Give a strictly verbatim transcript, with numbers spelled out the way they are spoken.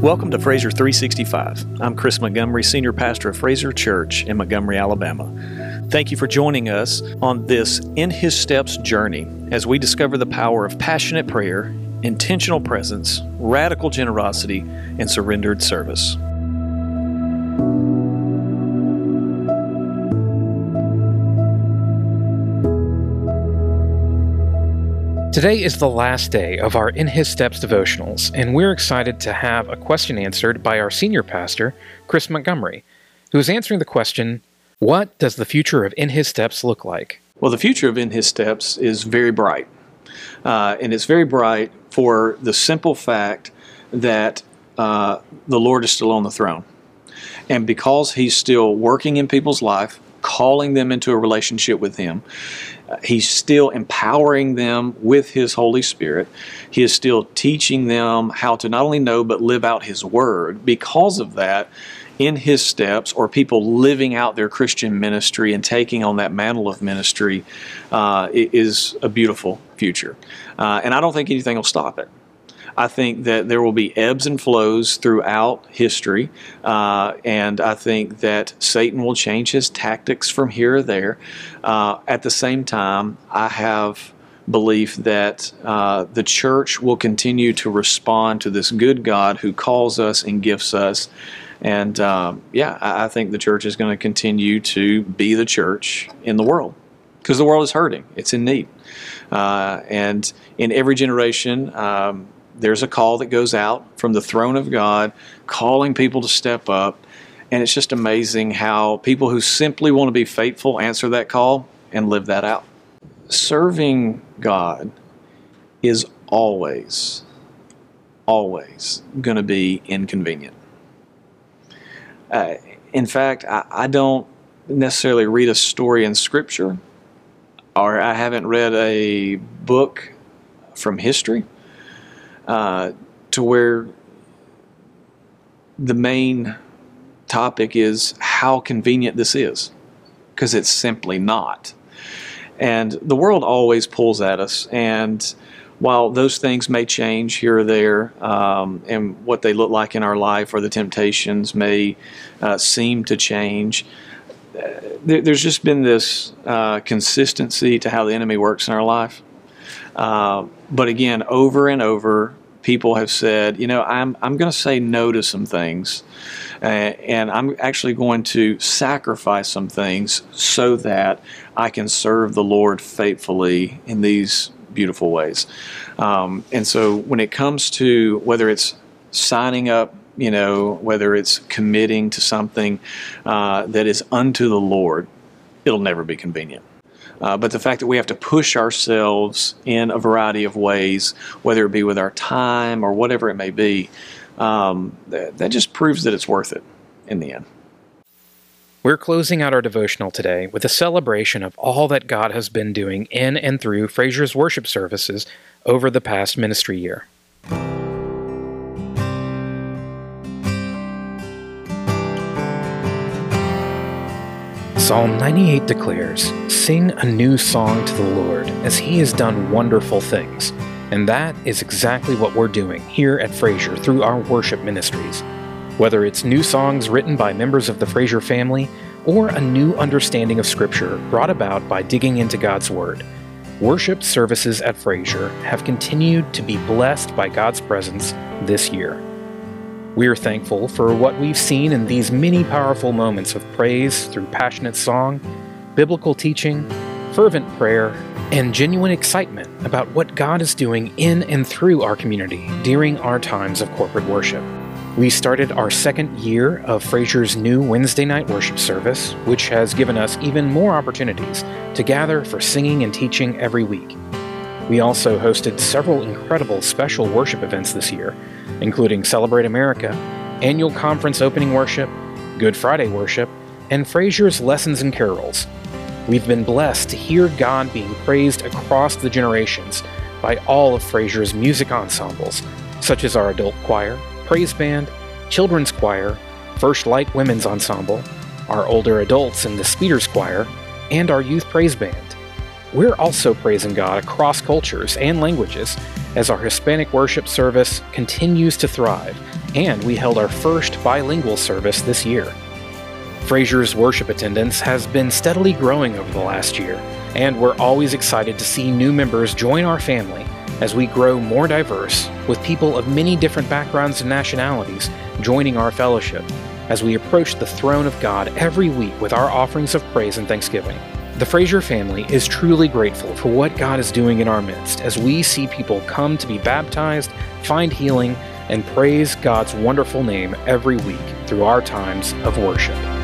Welcome to Fraser three sixty-five. I'm Chris Montgomery, Senior Pastor of Fraser Church in Montgomery, Alabama. Thank you for joining us on this In His Steps journey as we discover the power of passionate prayer, intentional presence, radical generosity, and surrendered service. Today is the last day of our In His Steps devotionals, and we're excited to have a question answered by our senior pastor, Chris Montgomery, who is answering the question, what does the future of In His Steps look like? Well, the future of In His Steps is very bright. Uh, and it's very bright for the simple fact that uh, the Lord is still on the throne. And because He's still working in people's life, calling them into a relationship with Him, uh, He's still empowering them with His Holy Spirit. He is still teaching them how to not only know but live out His Word. Because of that, In His Steps, or people living out their Christian ministry and taking on that mantle of ministry, uh, is a beautiful future. Uh, and I don't think anything will stop it. I think that there will be ebbs and flows throughout history, uh, and I think that Satan will change his tactics from here or there. Uh, at the same time, I have belief that uh, the church will continue to respond to this good God who calls us and gifts us. And um, yeah, I, I think the church is going to continue to be the church in the world because the world is hurting. It's in need. Uh, and in every generation, um, there's a call that goes out from the throne of God, calling people to step up. And it's just amazing how people who simply want to be faithful answer that call and live that out. Serving God is always, always going to be inconvenient. Uh, in fact, I, I don't necessarily read a story in Scripture, or I haven't read a book from history uh, to where the main topic is how convenient this is, because it's simply not. And the world always pulls at us, and while those things may change here or there, um, and what they look like in our life or the temptations may uh, seem to change, uh, there, there's just been this uh, consistency to how the enemy works in our life. Uh, but again, over and over, people have said, you know, I'm I'm going to say no to some things, uh, and I'm actually going to sacrifice some things so that I can serve the Lord faithfully in these beautiful ways. Um, and so when it comes to whether it's signing up, you know, whether it's committing to something uh, that is unto the Lord, it'll never be convenient. Uh, but the fact that we have to push ourselves in a variety of ways, whether it be with our time or whatever it may be, um, that, that just proves that it's worth it in the end. We're closing out our devotional today with a celebration of all that God has been doing in and through Fraser's worship services over the past ministry year. Psalm ninety-eight declares, "Sing a new song to the Lord, as He has done wonderful things." And that is exactly what we're doing here at Fraser through our worship ministries. Whether it's new songs written by members of the Fraser family, or a new understanding of Scripture brought about by digging into God's Word, worship services at Fraser have continued to be blessed by God's presence this year. We're thankful for what we've seen in these many powerful moments of praise through passionate song, biblical teaching, fervent prayer, and genuine excitement about what God is doing in and through our community during our times of corporate worship. We started our second year of Fraser's new Wednesday night worship service, which has given us even more opportunities to gather for singing and teaching every week. We also hosted several incredible special worship events this year, including Celebrate America, Annual Conference Opening Worship, Good Friday Worship, and Fraser's Lessons and Carols. We've been blessed to hear God being praised across the generations by all of Fraser's music ensembles, such as our adult choir, praise band, children's choir, First Light Women's Ensemble, our older adults in the Speeders Choir, and our youth praise band. We're also praising God across cultures and languages as our Hispanic worship service continues to thrive and we held our first bilingual service this year. Fraser's worship attendance has been steadily growing over the last year, and we're always excited to see new members join our family as we grow more diverse, with people of many different backgrounds and nationalities joining our fellowship as we approach the throne of God every week with our offerings of praise and thanksgiving. The Fraser family is truly grateful for what God is doing in our midst as we see people come to be baptized, find healing, and praise God's wonderful name every week through our times of worship.